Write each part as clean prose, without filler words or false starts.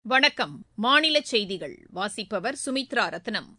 வணக்கம். மாநில செய்திகள் வாசிப்பவர் சுமித்ரா ரத்னம்.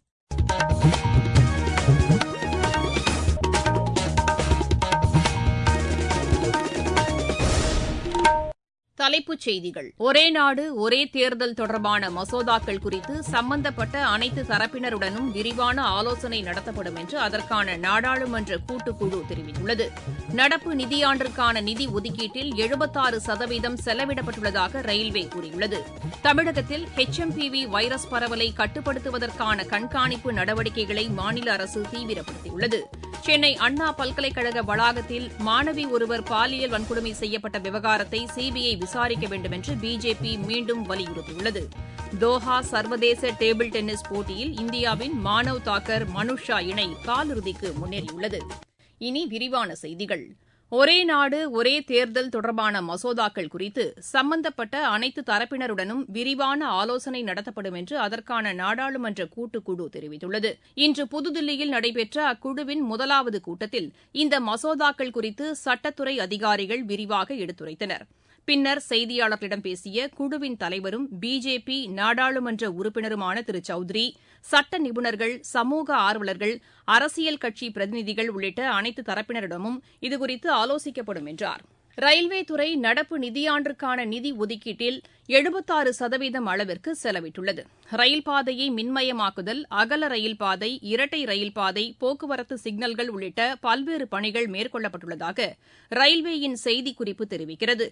தலைப்புச் செய்திகள். ஒரே நாடு ஒரே தேர்தல் தொடர்பான மசோதாக்கள் குறித்து சம்பந்தப்பட்ட அனைத்து தரப்பினருடனும் விரிவான ஆலோசனை நடத்தப்படும் என்று அதற்கான நாடாளுமன்ற கூட்டுக்குழு தெரிவித்துள்ளது. நடப்பு நிதியாண்டிற்கான நிதி ஒதுக்கீட்டில் 76% செலவிடப்பட்டுள்ளதாக ரயில்வே கூறியுள்ளது. தமிழகத்தில் HMPV வைரஸ் பரவலை கட்டுப்படுத்துவதற்கான கண்காணிப்பு நடவடிக்கைகளை மாநில அரசு தீவிரப்படுத்தியுள்ளது. சென்னை அண்ணா பல்கலைக்கழக வளாகத்தில் மாணவி ஒருவர் பாலியல் வன்கொடுமை செய்யப்பட்ட விவகாரத்தை சிபிஐ விசாரிக்க வேண்டும் என்று பிஜேபி மீண்டும் வலியுறுத்தியுள்ளது. தோஹா சர்வதேச டேபிள் டென்னிஸ் போட்டியில் இந்தியாவின் மானவ் தாக்கர் மனுஷா இணை காலிறுதிக்கு முன்னேறியுள்ளது. இனி விரிவான செய்திகள். ஒரே நாடு ஒரே தேர்தல் தொடர்பான மசோதாக்கள் குறித்து சம்பந்தப்பட்ட அனைத்து தரப்பினருடனும் விரிவான ஆலோசனை நடத்தப்படும் என்று அதற்கான நாடாளுமன்ற கூட்டுக்குழு தெரிவித்துள்ளது. இன்று புதுதில்லியில் நடைபெற்ற அக்குழுவின் முதலாவது கூட்டத்தில் இந்த மசோதாக்கள் குறித்து சட்டத்துறை அதிகாரிகள் விரிவாக எடுத்துரைத்தனர். பின்னர் செய்தியாளர்களிடம் பேசிய குழுவின் தலைவரும் பிஜேபி நாடாளுமன்ற உறுப்பினருமான திரு சௌத்ரி, சட்ட நிபுணர்கள், சமூக ஆர்வலர்கள், அரசியல் கட்சி பிரதிநிதிகள் உள்ளிட்ட அனைத்து தரப்பினரிடமும் இதுகுறித்து ஆலோசிக்கப்படும் என்றார். ரயில்வே துறை நடப்பு நிதியாண்டிற்கான நிதி ஒதுக்கீட்டில் 76% அளவிற்கு செலவிட்டுள்ளது. ரயில் பாதையை மின்மயமாக்குதல், அகல ரயில் பாதை, இரட்டை ரயில் பாதை, போக்குவரத்து சிக்னல்கள் உள்ளிட்ட பல்வேறு பணிகள் மேற்கொள்ளப்பட்டுள்ளதாக ரயில்வேயின் செய்திக்குறிப்பு தெரிவிக்கிறது.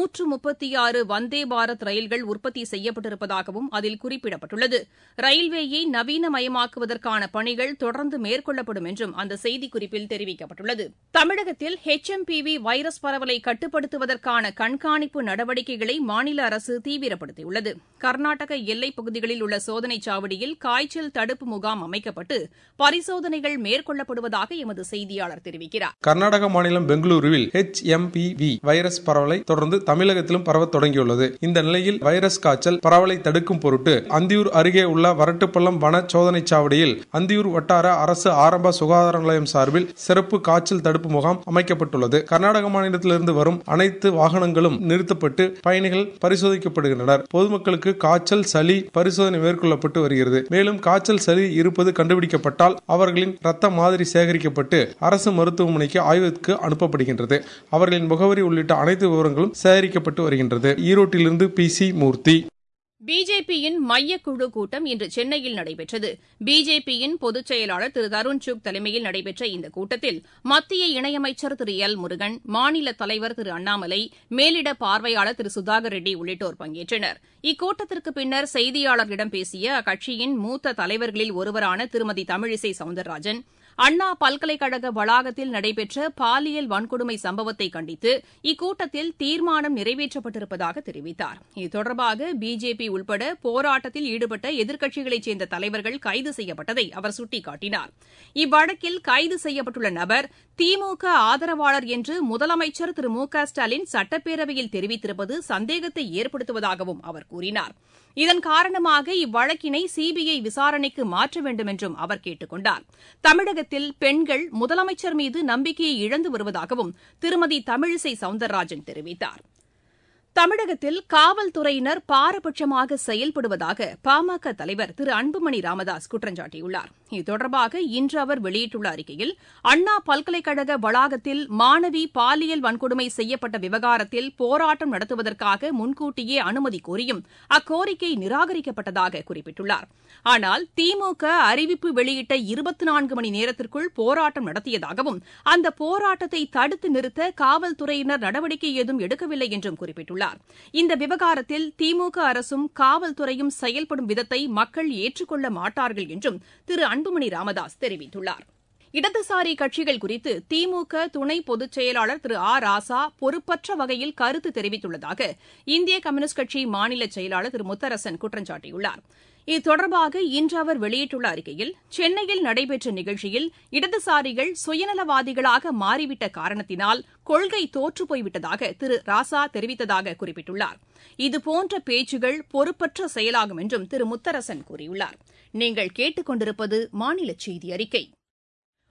136 வந்தே பாரத் ரயில்கள் உற்பத்தி செய்யப்பட்டிருப்பதாகவும் அதில் குறிப்பிடப்பட்டுள்ளது. ரயில்வேயை நவீனமயமாக்குவதற்கான பணிகள் தொடர்ந்து மேற்கொள்ளப்படும் என்றும் அந்த செய்திக்குறிப்பில் தெரிவிக்கப்பட்டுள்ளது. தமிழகத்தில் HMPV வைரஸ் பரவலை கட்டுப்படுத்துவதற்கான கண்காணிப்பு நடவடிக்கைகளை மாநில அரசு தீவிரப்படுத்தியுள்ளது. கர்நாடக எல்லைப் பகுதிகளில் உள்ள சோதனைச் சாவடியில் காய்ச்சல் தடுப்பு முகாம் அமைக்கப்பட்டு பரிசோதனைகள் மேற்கொள்ளப்படுவதாக எமது செய்தியாளர் தெரிவிக்கிறார். கர்நாடக மாநிலம் பெங்களூருவில் HMPV வைரஸ் பரவலை தொடர்ந்து தமிழகத்திலும் பரவத் தொடங்கியுள்ளது. இந்த நிலையில் வைரஸ் காய்ச்சல் பரவலை தடுக்கும் பொருட்டு அந்தியூர் அருகே உள்ள வரட்டுப்பள்ளம் வன சோதனைச் சாவடியில் அந்தியூர் வட்டார அரசு ஆரம்ப சுகாதார நிலையம் சார்பில் சிறப்பு காய்ச்சல் தடுப்பு முகாம் அமைக்கப்பட்டுள்ளது. கர்நாடக மாநிலத்திலிருந்து வரும் அனைத்து வாகனங்களும் நிறுத்தப்பட்டு பயணிகள் பரிசோதிக்கப்படுகின்றனர். பொதுமக்களுக்கு காய்ச்சல், சளி பரிசோதனை மேற்கொள்ளப்பட்டு வருகிறது. மேலும் காய்ச்சல், சளி இருப்பது கண்டுபிடிக்கப்பட்டால் அவர்களின் ரத்த மாதிரி சேகரிக்கப்பட்டு அரசு மருத்துவமனைக்கு ஆய்வுக்கு அனுப்பப்படுகின்றது. அவர்களின் முகவரி உள்ளிட்ட அனைத்து விவரங்களும் சேகரிக்கப்பட்டு வருகின்றது. ஈரோட்டிலிருந்து PC மூர்த்தி. பிஜேபியின் மையக்குழு கூட்டம் இன்று சென்னையில் நடைபெற்றது. பிஜேபியின் பொதுச் செயலாளர் திரு தருண் சுக் தலைமையில் நடைபெற்ற இந்த கூட்டத்தில் மத்திய இணையமைச்சர் திரு எல் முருகன், மாநில தலைவர் திரு அண்ணாமலை, மேலிட பார்வையாளர் திரு சுதாகர் ரெட்டி உள்ளிட்டோர் பங்கேற்றனர். இக்கூட்டத்திற்கு பின்னர் செய்தியாளர்களிடம் பேசிய அக்கட்சியின் மூத்த தலைவர்களில் ஒருவரான திருமதி தமிழிசை சவுந்தரராஜன், அண்ணா பல்கலைக்கழக வளாகத்தில் நடைபெற்ற பாலியல் வன்கொடுமை சம்பவத்தை கண்டித்து இக்கூட்டத்தில் தீர்மானம் நிறைவேற்றப்பட்டிருப்பதாக தெரிவித்தார். இது தொடர்பாக பிஜேபி உள்பட போராட்டத்தில் ஈடுபட்ட எதிர்க்கட்சிகளைச் சேர்ந்த தலைவர்கள் கைது செய்யப்பட்டதை அவர் சுட்டிக்காட்டினார். இவ்வழக்கில் கைது செய்யப்பட்டுள்ள நபர் திமுக ஆதரவாளர் என்று முதலமைச்சர் திரு மு.க.ஸ்டாலின் சட்டப்பேரவையில் தெரிவித்திருப்பது சந்தேகத்தை ஏற்படுத்துவதாகவும் அவர் கூறினார். இதன் காரணமாக இவ்வழக்கினை சிபிஐ விசாரணைக்கு மாற்ற வேண்டும் என்றும் அவர் கேட்டுக் கொண்டார். தமிழகத்தில் பெண்கள் முதலமைச்சர் மீது நம்பிக்கையை இழந்து வருவதாகவும் திருமதி தமிழிசை சவுந்தரராஜன் தெரிவித்தார். தமிழகத்தில் காவல்துறையினர் பாரபட்சமாக செயல்படுவதாக பாமக தலைவர் திரு அன்புமணி ராமதாஸ் குற்றம் சாட்டியுள்ளார். இது தொடர்பாக இன்று அவர் வெளியிட்டுள்ள அறிக்கையில், அண்ணா பல்கலைக்கழக வளாகத்தில் மாணவி பாலியல் வன்கொடுமை செய்யப்பட்ட விவகாரத்தில் போராட்டம் நடத்துவதற்காக முன்கூட்டியே அனுமதி கோரியும் அக்கோரிக்கை நிராகரிக்கப்பட்டதாக குறிப்பிட்டுள்ளார். ஆனால் திமுக அறிவிப்பு வெளியிட்ட 24 மணி நேரத்திற்குள் போராட்டம் நடத்தியதாகவும் அந்த போராட்டத்தை தடுத்து நிறுத்த காவல்துறையினர் நடவடிக்கை ஏதும் எடுக்கவில்லை என்றும் குறிப்பிட்டுள்ளார். இந்த விவகாரத்தில் திமுக அரசும் காவல்துறையும் செயல்படும் விதத்தை மக்கள் ஏற்றுக்கொள்ள மாட்டார்கள் என்றும் திரு அன்புமணி ராமதாஸ் தெரிவித்துள்ளார். இடதுசாரி கட்சிகள் குறித்து திமுக துணை பொதுச் செயலாளர் திரு ராசா பொறுப்பற்ற வகையில் கருத்து தெரிவித்துள்ளதாக இந்திய கம்யூனிஸ்ட் கட்சி மாநில செயலாளர் திரு முத்தரசன் குற்றம் சாட்டியுள்ளார். இது தொடர்பாக இன்று அவர் வெளியிட்டுள்ள அறிக்கையில், சென்னையில் நடைபெற்ற நிகழ்ச்சியில் இடதுசாரிகள் சுயநலவாதிகளாக மாறிவிட்ட காரணத்தினால் கொள்கை தோற்றுப்போய்விட்டதாக திரு ராசா தெரிவித்ததாக குறிப்பிட்டுள்ளார். இதுபோன்ற பேச்சுகள் பொறுப்பற்ற செயலாகும் என்றும் திரு முத்தரசன் கூறியுள்ளார். நீங்கள் கேட்டுக் கொண்டிருப்பது மாநில செய்தி அறிக்கை.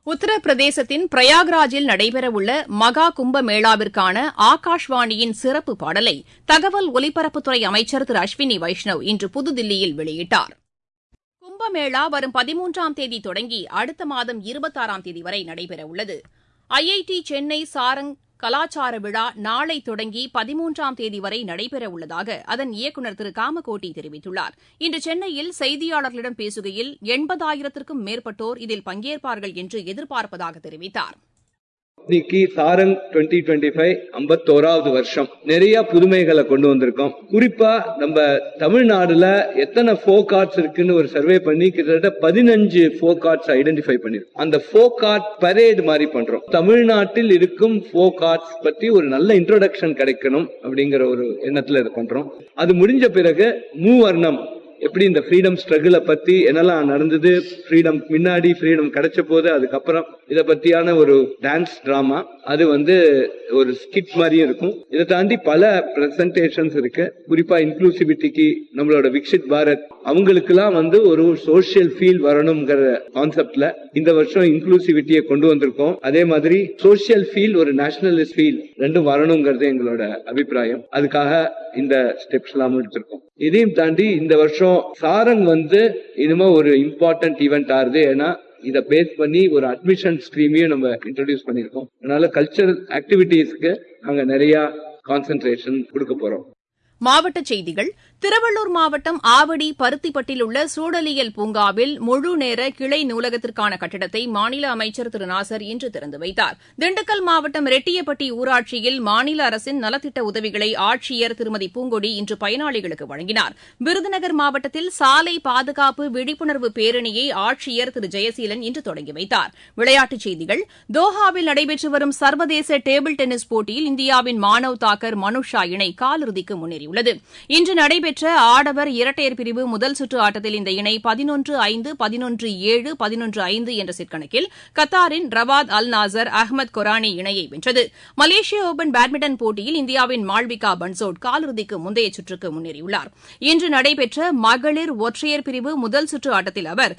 உத்தரப்பிரதேசத்தின் பிரயாக்ராஜில் நடைபெறவுள்ள மகா கும்ப மேளாவிற்கான ஆகாஷ்வாணியின் சிறப்பு பாடலை தகவல் ஒலிபரப்புத்துறை அமைச்சர் திரு அஸ்வினி வைஷ்ணவ் இன்று புதுதில்லியில் வெளியிட்டார். கும்பமேளா வரும் 13ஆம் தேதி தொடங்கி அடுத்த மாதம் 26ஆம் தேதி வரை நடைபெறவுள்ளது. ஐஐடி சென்னை சாரங் கலாச்சார விழா நாளை தொடங்கி 13ஆம் தேதி வரை நடைபெறவுள்ளதாக அதன் இயக்குநர் திரு காமகோட்டி தெரிவித்துள்ளார். இன்று சென்னையில் செய்தியாளர்களிடம் பேசுகையில் 80,000த்திற்கும் மேற்பட்டோர் இதில் பங்கேற்பார்கள் என்று எதிர்பார்ப்பதாக தெரிவித்தார். இன்னைக்கு சாரங் 2025 51வது வருஷம். நிறைய புதுமைகளை கொண்டு வந்திருக்கோம். குறிப்பா நம்ம தமிழ்நாடுல எத்தனை ஃபோக் ஆர்ட்ஸ் இருக்குன்னு ஒரு சர்வே பண்ணி கிட்டத்தட்ட 15 ஃபோக் ஆர்ட்ஸ் ஐடென்டிஃபை பண்ணிருக்கோம். அந்த ஃபோக் ஆர்ட் பரேட் மாதிரி பண்றோம். தமிழ்நாட்டில் இருக்கும் ஃபோக் ஆர்ட்ஸ் பத்தி ஒரு நல்ல இன்ட்ரோடக்ஷன் கிடைக்கணும் அப்படிங்கிற ஒரு எண்ணத்துல இது பண்றோம். அது முடிஞ்ச பிறகு மூவர்ணம் எப்படி இந்த ஃப்ரீடம் ஸ்ட்ரகிளை பத்தி என்னெல்லாம் நடந்தது, ஃப்ரீடம் முன்னாடி, ஃப்ரீடம் கிடைச்ச போது, அதுக்கப்புறம் இதை பத்தியான ஒரு டான்ஸ் டிராமா, அது ஒரு ஸ்கிட் மாதிரியும் இருக்கும். இதை தாண்டி பல பிரசன்டேஷன்ஸ் இருக்கு. குறிப்பா இன்க்ளூசிவிட்டிக்கு நம்மளோட விக்ஷித் பாரத் அவங்களுக்கு எல்லாம் ஒரு சோசியல் ஃபீல் வரணுங்கிற கான்செப்ட்ல இந்த வருஷம் இன்க்ளூசிவிட்டியை கொண்டு வந்திருக்கோம். அதே மாதிரி சோசியல் ஃபீல், ஒரு நேஷனலிஸ்ட் ஃபீல் ரெண்டும் வரணுங்கிறது எங்களோட அபிப்பிராயம். அதுக்காக இந்த ஸ்டெப்ஸ் எல்லாம் எடுத்திருக்கோம். இதையும் தாண்டி இந்த வருஷம் சாரங் இனிமே ஒரு இம்பார்ட்டன்ட் ஈவெண்ட் ஆகுது. ஏன்னா இதை பேஸ் பண்ணி ஒரு அட்மிஷன் ஸ்ட்ரீமையும் நம்ம இன்ட்ரோடியூஸ் பண்ணிருக்கோம். அதனால கல்ச்சரல் ஆக்டிவிட்டீஸ்க்கு நாங்க நிறைய கான்சென்ட்ரேஷன் கொடுக்க போறோம். மாவட்டச் செய்திகள். திருவள்ளூர் மாவட்டம் ஆவடி பருத்திப்பட்டில் உள்ள சூழலியல் பூங்காவில் முழுநேர கிளை நூலகத்திற்கான கட்டிடத்தை மாநில அமைச்சர் திரு நாசர் இன்று திறந்து வைத்தார். திண்டுக்கல் மாவட்டம் ரெட்டியப்பட்டி ஊராட்சியில் மாநில அரசின் நலத்திட்ட உதவிகளை ஆட்சியர் திருமதி பூங்கொடி இன்று பயனாளிகளுக்கு வழங்கினார். விருதுநகர் மாவட்டத்தில் சாலை பாதுகாப்பு விழிப்புணர்வு பேரணியை ஆட்சியர் திரு ஜெயசீலன் இன்று தொடங்கி வைத்தார். விளையாட்டுச் செய்திகள். தோஹாவில் நடைபெற்று வரும் சர்வதேச டேபிள் டென்னிஸ் போட்டியில் இந்தியாவின் மானவ் தாக்கர் மனுஷா இணை காலிறுதிக்கு முன்னேறியுள்ளது. இன்று நடைபெற்ற ஆடவர் இரட்டையர் பிரிவு முதல் சுற்று ஆட்டத்தில் இந்த இணை 11-5, 11-7, 11-5 என்ற செட் கணக்கில் கத்தாரின் ரவாத் அல் நாசர் அஹ்மத் கொரானி இணையை வென்றது. மலேசிய ஓபன் பேட்மிண்டன் போட்டியில் இந்தியாவின் மால்விகா பன்சோட் காலிறுதிக்கு முந்தைய சுற்றுக்கு முன்னேறியுள்ளார். இன்று நடைபெற்ற மகளிர் ஒற்றையர் பிரிவு முதல் சுற்று ஆட்டத்தில் அவர்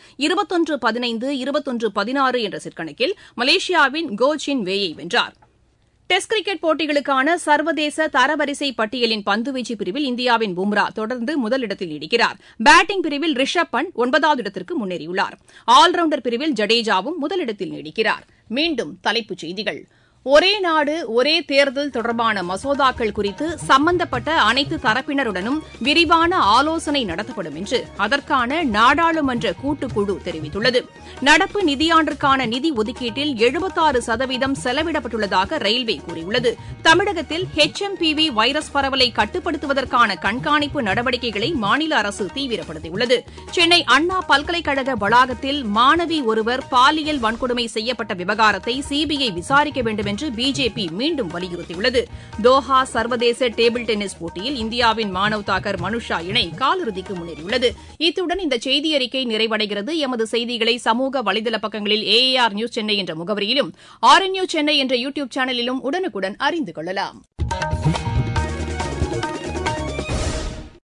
21-15, 21-16 என்ற செட் கணக்கில் மலேசியாவின் கோ சின் வேயை வென்றார். டெஸ்ட் கிரிக்கெட் போட்டிகளுக்கான சர்வதேச தரவரிசை பட்டியலின் பந்துவீச்சு பிரிவில் இந்தியாவின் பும்ரா தொடர்ந்து முதலிடத்தில் நீடிக்கிறார். பேட்டிங் பிரிவில் ரிஷப் பண்ட் 9வது இடத்திற்கு முன்னேறியுள்ளார். ஆல்ரவுண்டர் பிரிவில் ஜடேஜாவும் முதலிடத்தில் நீடிக்கிறார். மீண்டும் தலைப்புச் செய்திகள். ஒரே நாடு ஒரே தேர்தல் தொடர்பான மசோதாக்கள் குறித்து சம்பந்தப்பட்ட அனைத்து தரப்பினருடனும் விரிவான ஆலோசனை நடத்தப்படும் என்று அதற்கான நாடாளுமன்ற கூட்டுக்குழு தெரிவித்துள்ளது. நடப்பு நிதியாண்டிற்கான நிதி ஒதுக்கீட்டில் 76% செலவிடப்பட்டுள்ளதாக ரயில்வே கூறியுள்ளது. தமிழகத்தில் HMPV வைரஸ் பரவலை கட்டுப்படுத்துவதற்கான கண்காணிப்பு நடவடிக்கைகளை மாநில அரசு தீவிரப்படுத்தியுள்ளது. சென்னை அண்ணா பல்கலைக்கழக வளாகத்தில் மாணவி ஒருவர் பாலியல் வன்கொடுமை செய்யப்பட்ட விவகாரத்தை CBI விசாரிக்க வேண்டும் என்று பிஜேபி மீண்டும் வலியுறுத்தியுள்ளது. தோஹா சர்வதேச டேபிள் டென்னிஸ் போட்டியில் இந்தியாவின் மானவ் தாக்கர் மனுஷா இணை காலிறுதிக்கு முன்னேறியுள்ளது. இத்துடன் இந்த செய்தியறிக்கை நிறைவடைகிறது. எமது செய்திகளை சமூக வலைதள பக்கங்களில் AAR நியூஸ் சென்னை என்ற முகவரியிலும் RNU சென்னை என்ற யூடியூப் சேனலிலும் உடனுக்குடன் அறிந்து கொள்ளலாம்.